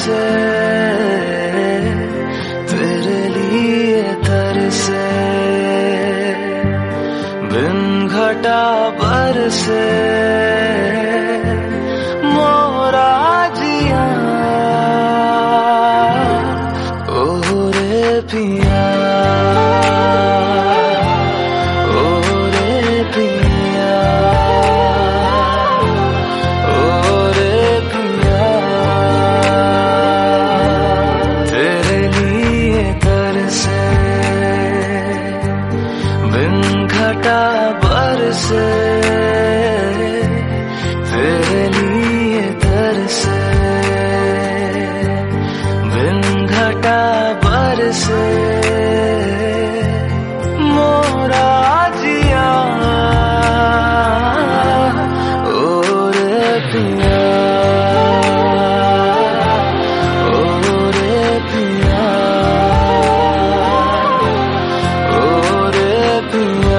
से, तेरे लिए तरसे, बिन घटा बरसे मोरा जिया। ओ रे पिया, बरसे, तेरे लिए तरसे, बिन घटा बरसे मोरा जिया। ओ रे पिया, ओ रे पिया, ओ रे पिया।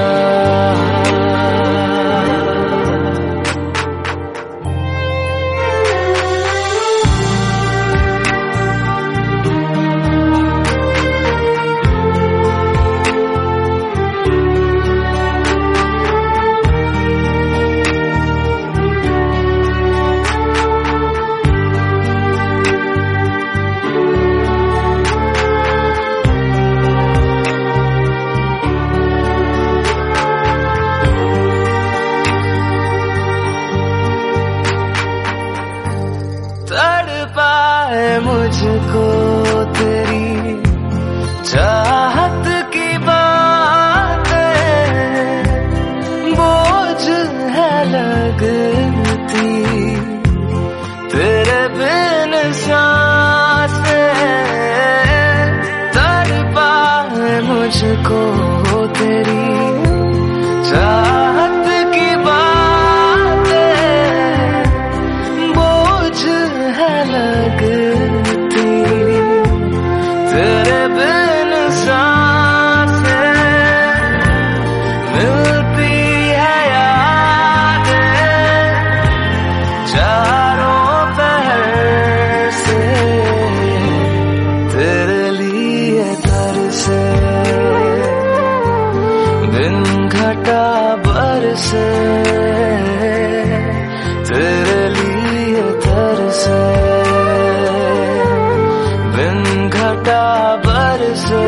तड़पाए मुझको तेरी चाहत की बातें, बोझ है लगती तेरे बिन सांसें। तड़पाए मुझको तेरी चाहत की बातें, बोझ है लगती तेरे बिन सांसें। मिलती है यादें चारों पहर से, तेरे लिए तरसे, बिन घटा बरसे, तेरे लिए तरसे, बिन घटा बरसे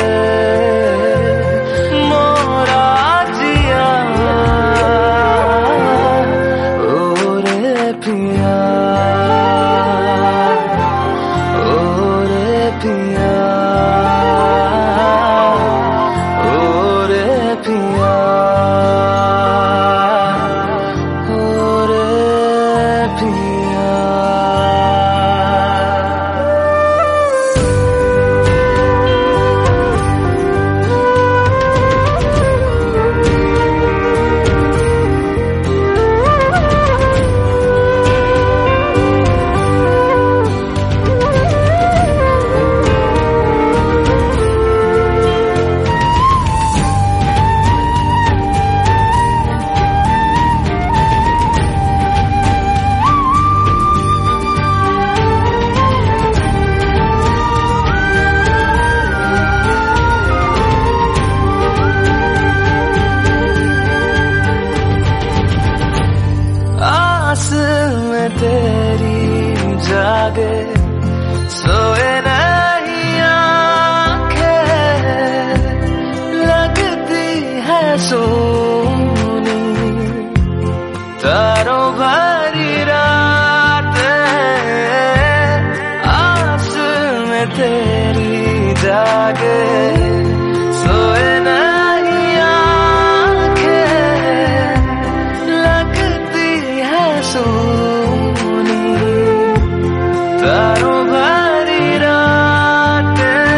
मोरा जिया। ओ रे पिया, ओ रे पिया, ओ रे पिया, ओ रे पिया। आस में तेरी जागे सोए नहीं आंखें, लगती है सोनी तारों भरी रातें। आस में तेरी जागे सोए नहीं आंखें, लगती है सोनी तारों भरी रातें।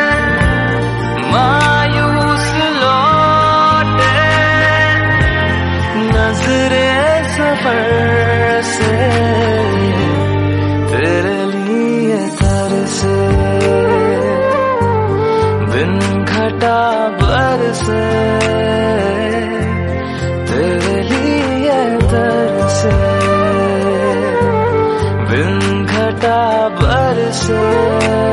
मायूस लौटे नजरे सफर से, तेरे लिए तरसे, बिन घटा बरसे, तेरे लिए तरसे, बिन घटा बरसे। से